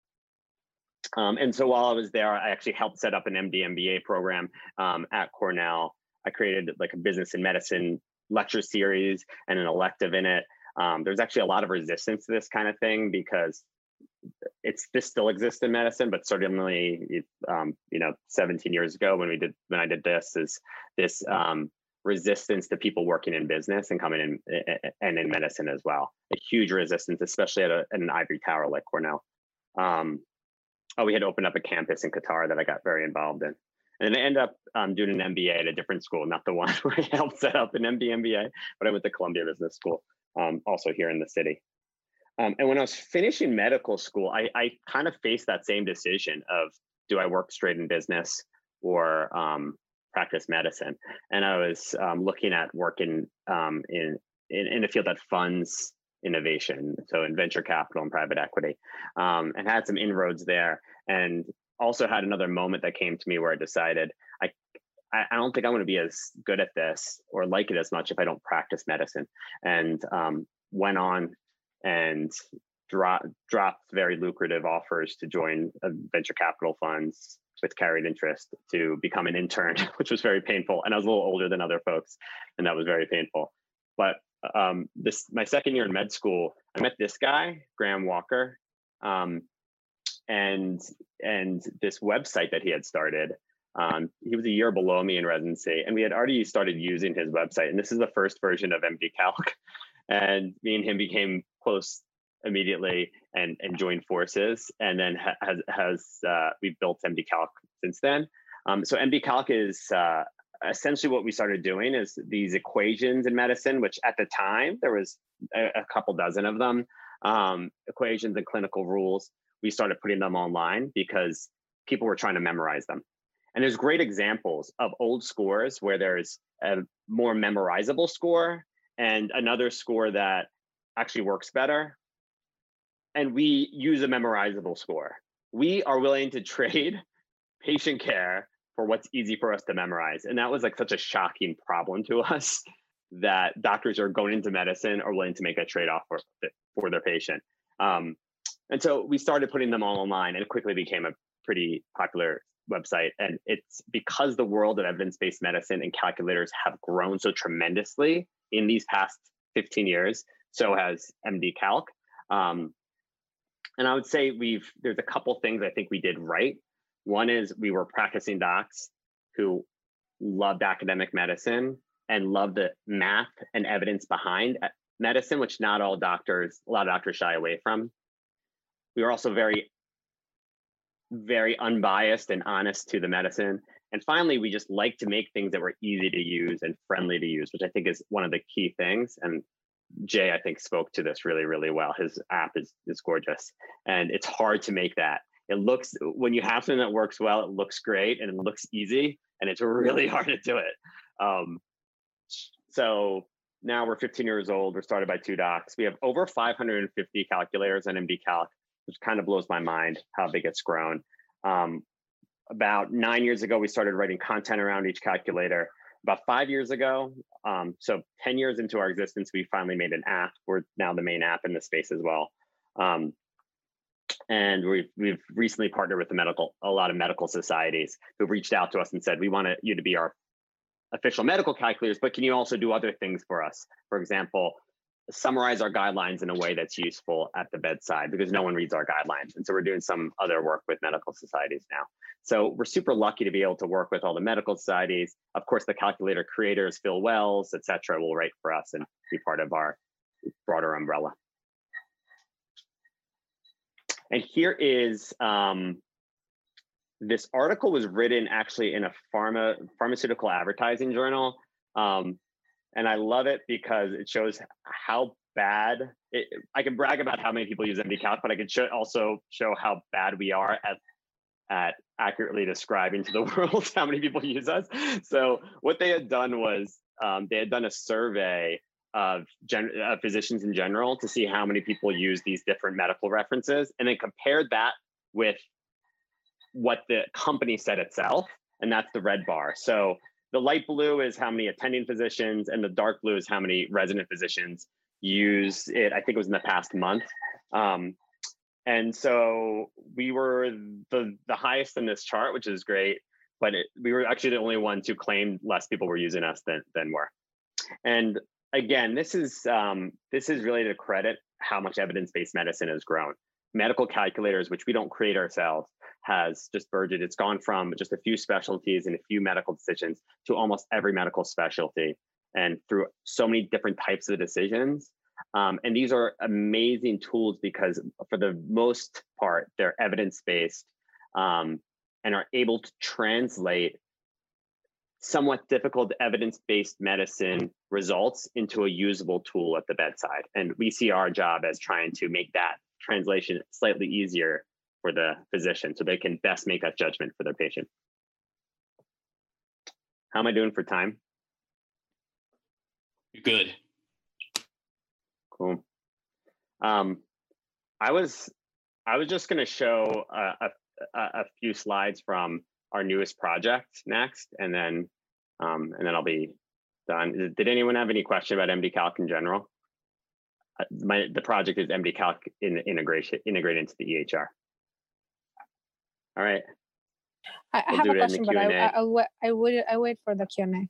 [SPEAKER 4] Um, and so while I was there, I actually helped set up an M D M B A program um, at Cornell. I created like a business and medicine lecture series and an elective in it. Um, there's actually a lot of resistance to this kind of thing because it's this still exists in medicine, but certainly, um, you know, seventeen years ago when we did when I did this, is this um, resistance to people working in business and coming in and in medicine as well. A huge resistance, especially at, a, at an ivory tower like Cornell. Um, oh, we had opened up a campus in Qatar that I got very involved in. And I ended up um, doing an M B A at a different school, not the one where I helped set up an M D M B A, but I went to Columbia Business School, um, also here in the city. Um, and when I was finishing medical school, I, I kind of faced that same decision of, do I work straight in business or um, practice medicine? And I was um, looking at working um, in, in, in a field that funds innovation, so in venture capital and private equity, um, and had some inroads there. And also had another moment that came to me where I decided, I, I don't think I'm going to be as good at this or like it as much if I don't practice medicine. And um, went on and dro- dropped very lucrative offers to join uh, venture capital funds with carried interest to become an intern, which was very painful. And I was a little older than other folks, and that was very painful. But um, this, my second year in med school, I met this guy, Graham Walker, um, and and this website that he had started. Um, he was a year below me in residency, and we had already started using his website. And this is the first version of M D Calc. And me and him became close immediately and, and joined forces. And then ha- has, has uh, we've built M D Calc since then. Um, so M D Calc is uh, essentially what we started doing is these equations in medicine, which at the time there was a, a couple dozen of them, um, equations and clinical rules. We started putting them online because people were trying to memorize them. And there's great examples of old scores where there's a more memorizable score and another score that actually works better. And we use a memorizable score. We are willing to trade patient care for what's easy for us to memorize. And that was like such a shocking problem to us that doctors are going into medicine are willing to make a trade-off for, for their patient. Um, and so we started putting them all online, and it quickly became a pretty popular website. And it's because the world of evidence-based medicine and calculators have grown so tremendously in these past fifteen years, so has M D Calc. Um, and I would say we've, there's a couple things I think we did right. One is we were practicing docs who loved academic medicine and loved the math and evidence behind medicine, which not all doctors, a lot of doctors shy away from. We were also very, very unbiased and honest to the medicine. And finally, we just like to make things that were easy to use and friendly to use, which I think is one of the key things. And Jay, I think, spoke to this really, really well. His app is, is gorgeous. And it's hard to make that. It looks, when you have something that works well, it looks great and it looks easy, and it's really hard to do it. Um, so now we're fifteen years old. We're started by two docs. We have over five hundred fifty calculators on M D Calc, which kind of blows my mind how big it's grown. Um, about nine years ago, we started writing content around each calculator. About five years ago, um, so ten years into our existence, we finally made an app. We're now the main app in the space as well. Um, and we've, we've recently partnered with the medical, a lot of medical societies who've reached out to us and said, we want you to be our official medical calculators, but can you also do other things for us? For example, summarize our guidelines in a way that's useful at the bedside, because no one reads our guidelines. And so we're doing some other work with medical societies now. So we're super lucky to be able to work with all the medical societies. Of course, the calculator creators, Phil Wells, et cetera, will write for us and be part of our broader umbrella. And here is, um, this article was written actually in a pharma pharmaceutical advertising journal. Um, And I love it because it shows how bad, it, I can brag about how many people use M D Calc, but I can show, also show how bad we are at, at accurately describing to the world how many people use us. So what they had done was um, they had done a survey of gen, uh, physicians in general to see how many people use these different medical references, and then compared that with what the company said itself, and that's the red bar. So the light blue is how many attending physicians, and the dark blue is how many resident physicians use it. I think it was in the past month. Um, and so we were the, the highest in this chart, which is great, but it, we were actually the only ones who claimed less people were using us than, than were. And again, this is, um, this is really to credit how much evidence-based medicine has grown. medical calculators, which we don't create ourselves, has just burgeoned. It's gone from just a few specialties and a few medical decisions to almost every medical specialty, and through so many different types of decisions. Um, and these are amazing tools because for the most part, they're evidence-based um, and are able to translate somewhat difficult evidence-based medicine results into a usable tool at the bedside. And we see our job as trying to make that translation slightly easier for the physician so they can best make that judgment for their patient. How am I doing for time?
[SPEAKER 1] You're good.
[SPEAKER 4] Cool. Um, I was I was just going to show a, a, a few slides from our newest project next, and then um, and then I'll be done. Did anyone have any question about M D Calc in general? Uh, my the project is M D Calc in integration integrated into the E H R. All right.
[SPEAKER 6] I, I
[SPEAKER 4] we'll
[SPEAKER 6] have a
[SPEAKER 4] it
[SPEAKER 6] question, but I, I, I, would, I would I wait for the Q and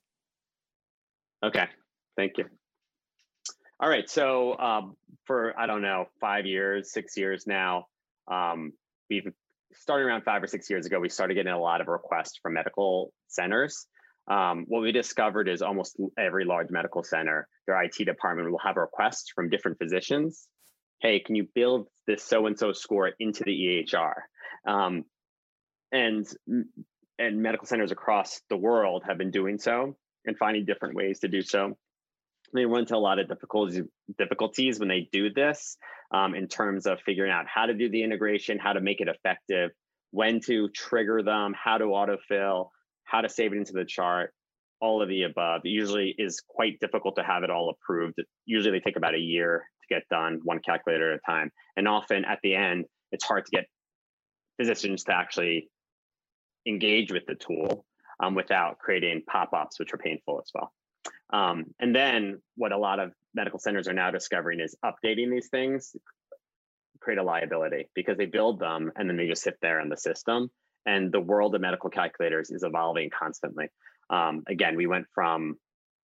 [SPEAKER 6] A.
[SPEAKER 4] Okay, thank you. All right, so um, for, I don't know, five years, six years now, um, we've started around five or six years ago, we started getting a lot of requests from medical centers. Um, what we discovered is almost every large medical center, their I T department will have requests from different physicians. Hey, can you build this so-and-so score into the E H R? Um, and, and medical centers across the world have been doing so and finding different ways to do so. They run into a lot of difficulties difficulties when they do this um, in terms of figuring out how to do the integration, how to make it effective, when to trigger them, how to autofill, how to save it into the chart, all of the above. It usually is quite difficult to have it all approved. Usually they take about a year to get done, one calculator at a time. And often at the end, it's hard to get physicians to actually engage with the tool um, without creating pop-ups, which are painful as well. Um, and then what a lot of medical centers are now discovering is updating these things create a liability because they build them and then they just sit there in the system. And the world of medical calculators is evolving constantly. Um, again, we went from,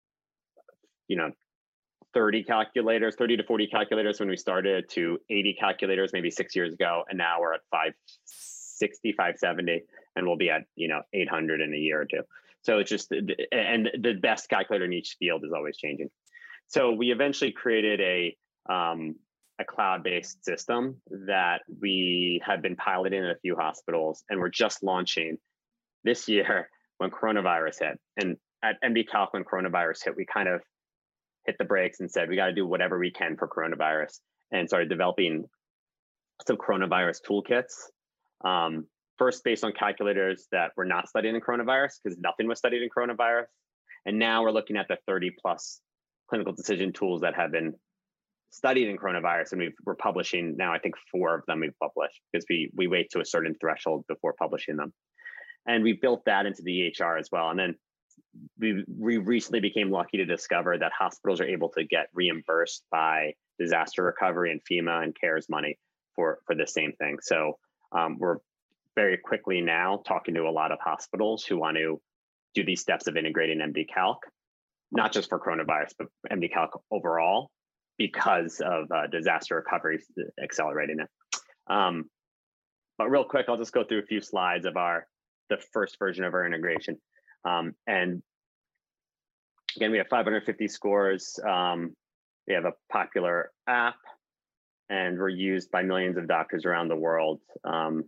[SPEAKER 4] you know, thirty calculators, thirty to forty calculators when we started to eighty calculators maybe six years ago. And now we're at five sixty, five seventy, and we'll be at, you know, eight hundred in a year or two. So it's just, and the best calculator in each field is always changing. So we eventually created a, um, a cloud-based system that we had been piloting in a few hospitals, and we're just launching this year when coronavirus hit. And at M D Calc, when coronavirus hit, we kind of hit the brakes and said, we got to do whatever we can for coronavirus, and started developing some coronavirus toolkits. Um, First, based on calculators that were not studied in coronavirus, because nothing was studied in coronavirus. And now we're looking at the thirty plus clinical decision tools that have been studied in coronavirus. And we've, we're publishing now, I think four of them we've published because we, we wait to a certain threshold before publishing them. And we built that into the E H R as well. And then we, we recently became lucky to discover that hospitals are able to get reimbursed by disaster recovery and FEMA and CARES money for, for the same thing. So um, we're very quickly now talking to a lot of hospitals who want to do these steps of integrating M D Calc, not just for coronavirus, but M D Calc overall, because of uh, disaster recovery accelerating it. Um, but real quick, I'll just go through a few slides of our the first version of our integration. Um, and again, we have five hundred fifty scores. Um, we have a popular app, and we're used by millions of doctors around the world. Um,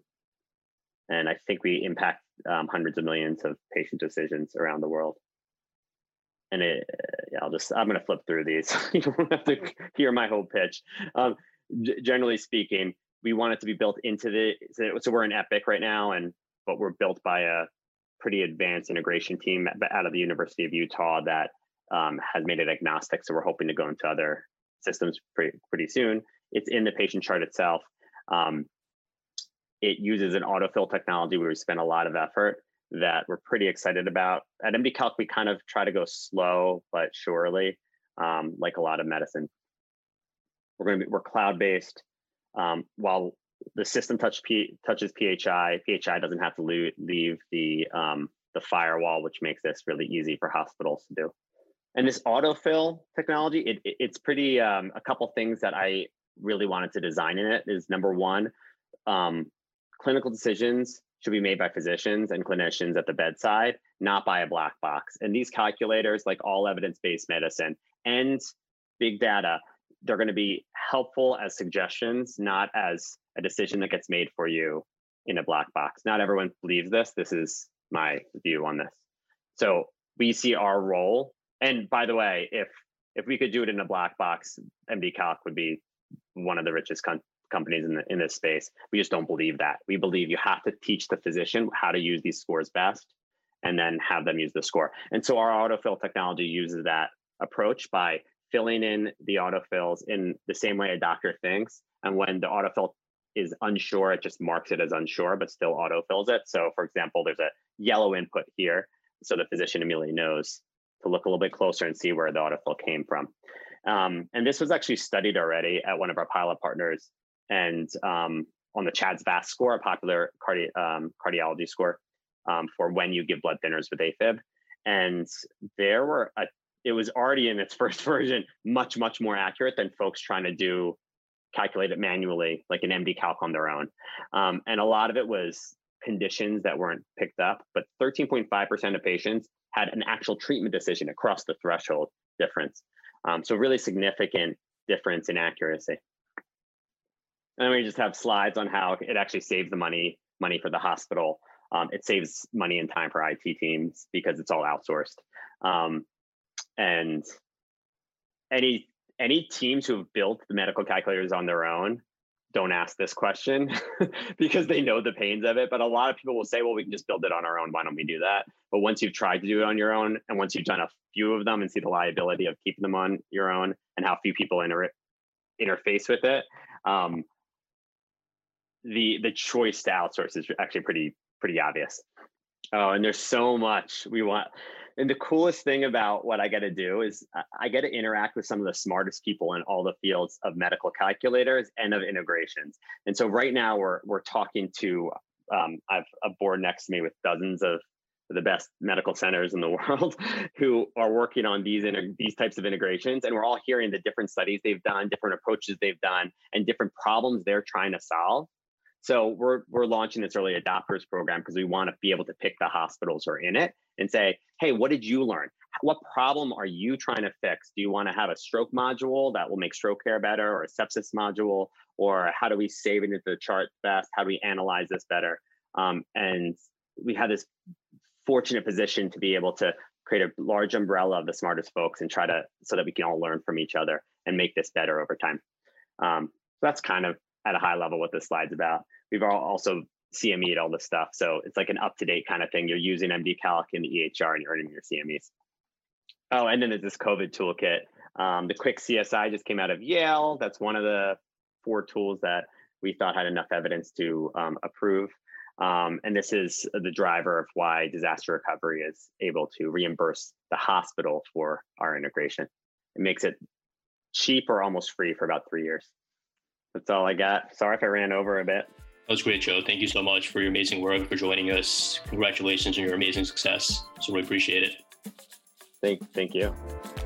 [SPEAKER 4] And I think we impact um, hundreds of millions of patient decisions around the world. And it, yeah, I'll just, I'm going to flip through these. You don't have to hear my whole pitch. Um, g- generally speaking, we want it to be built into the, so we're in Epic right now, and but we're built by a pretty advanced integration team out of the University of Utah that um, has made it agnostic. So we're hoping to go into other systems pretty, pretty soon. It's in the patient chart itself. Um, It uses an autofill technology where we spend a lot of effort that we're pretty excited about. At M D Calc, we kind of try to go slow but surely, um, like a lot of medicine. We're going to be we're cloud-based. Um, while the system touch P, touches P H I, P H I doesn't have to leave, leave the um, the firewall, which makes this really easy for hospitals to do. And this autofill technology, it, it, it's pretty um, a couple things that I really wanted to design in it is number one, um, clinical decisions should be made by physicians and clinicians at the bedside, not by a black box. And these calculators, like all evidence-based medicine and big data, they're going to be helpful as suggestions, not as a decision that gets made for you in a black box. Not everyone believes this. This is my view on this. So we see our role. And by the way, if if we could do it in a black box, M D Calc would be one of the richest com- companies in the, in this space. We just don't believe that. We believe you have to teach the physician how to use these scores best and then have them use the score. And so our autofill technology uses that approach by filling in the autofills in the same way a doctor thinks. And when the autofill is unsure, it just marks it as unsure, but still autofills it. So for example, there's a yellow input here. So the physician immediately knows to look a little bit closer and see where the autofill came from. Um, and this was actually studied already at one of our pilot partners and um, on the CHADS-V A S score, a popular cardi- um, cardiology score um, for when you give blood thinners with AFib. And there were, a, it was already in its first version, much, much more accurate than folks trying to do, calculate it manually, like an M D Calc on their own. Um, and a lot of it was conditions that weren't picked up, but thirteen point five percent of patients had an actual treatment decision across the threshold difference. Um, so really significant difference in accuracy. And then we just have slides on how it actually saves the money, money for the hospital. Um, it saves money and time for I T teams because it's all outsourced. Um, and any, any teams who have built the medical calculators on their own don't ask this question because they know the pains of it. But a lot of people will say, well, we can just build it on our own. Why don't we do that? But once you've tried to do it on your own, and once you've done a few of them and see the liability of keeping them on your own and how few people inter- interface with it, um, the the choice to outsource is actually pretty, pretty obvious. Oh, and there's so much we want. And the coolest thing about what I get to do is I get to interact with some of the smartest people in all the fields of medical calculators and of integrations. And so right now we're we're talking to, um, I have a board next to me with dozens of the best medical centers in the world who are working on these inter- these types of integrations. And we're all hearing the different studies they've done, different approaches they've done, and different problems they're trying to solve. So we're we're launching this early adopters program because we want to be able to pick the hospitals who are in it and say, hey, what did you learn? What problem are you trying to fix? Do you want to have a stroke module that will make stroke care better, or a sepsis module? Or how do we save it into the chart best? How do we analyze this better? Um, and we have this fortunate position to be able to create a large umbrella of the smartest folks and try to, so that we can all learn from each other and make this better over time. Um, so that's kind of at a high level what this slide's about. We've all also C M E'd all this stuff. So it's like an up-to-date kind of thing. You're using M D Calc in the E H R and you're earning your C M Es. Oh, and then there's this COVID toolkit. Um, the Quick C S I just came out of Yale. That's one of the four tools that we thought had enough evidence to um, approve. Um, and this is the driver of why disaster recovery is able to reimburse the hospital for our integration. It makes it cheap or almost free for about three years. That's all I got. Sorry if I ran over a bit.
[SPEAKER 1] That was great, Joe. Thank you so much for your amazing work, for joining us. Congratulations on your amazing success. So we appreciate it.
[SPEAKER 4] Thank, thank you.